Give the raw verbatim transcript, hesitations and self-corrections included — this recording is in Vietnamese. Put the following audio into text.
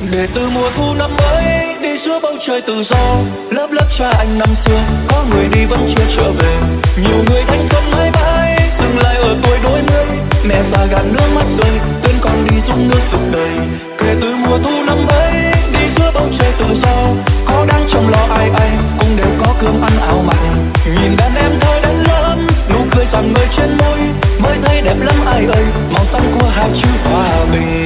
Để từ mùa thu năm mới đi giữa bầu trời tự do, lớp lớp cha anh năm xưa có người đi vẫn chưa trở về. Nhiều người thanh xuân mãi mãi dừng lại ở tuổi đôi mươi, mẹ già gạt nước mắt rơi quên con đi dung nước suốt đời. Kể từ mùa thu năm mới đi giữa bầu trời tự do, có đang chăm lo ai ai cũng đều có cơm ăn áo mặc. Nhìn đàn em thôi đến lớn nụ cười rạng ngời trên môi, mới thấy đẹp lắm ai ơi, màu xanh của hai chữ hòa bình.